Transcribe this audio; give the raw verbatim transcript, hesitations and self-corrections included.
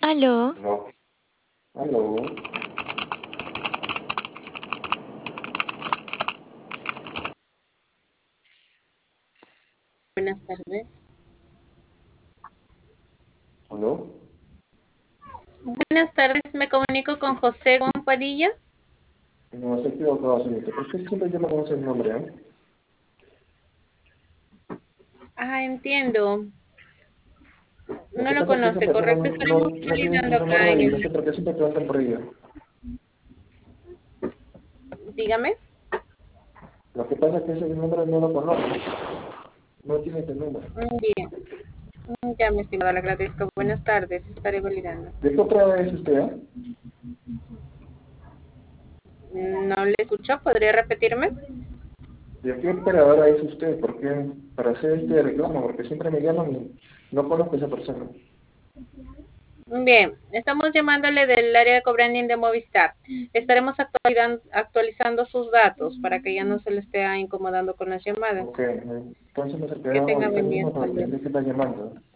Aló, No. Aló. Buenas tardes. Aló. Buenas tardes, me comunico con José Gompadilla. No, se equivocado, señorita. ¿Por qué siempre llama con ese nombre, eh? Ah, entiendo. Lo No que lo pasa es que esa conoce, persona correcto. no, no, Estaremos no tiene su validando acá número en y el no sé por qué sistema. siempre preguntan por ella. Dígame. Lo que pasa es que ese número no lo conoce. No tiene ese número. Mm, Bien, Mm, ya, mi estimado, le agradezco. Buenas tardes, estaré validando. ¿De qué otra vez usted, eh? No le escuchó, ¿podría repetirme? ¿De qué operadora es usted? ¿Por qué? Para hacer este reclamo, porque siempre me llaman y no conozco a esa persona. Bien, estamos llamándole del área de cobranding de Movistar. Estaremos actualizando, actualizando sus datos para que ya no se le esté incomodando con las Ok, llamadas. eh, entonces me acercaré Que tenga ahorita buen día, mismo hasta para luego. decirle que está llamando.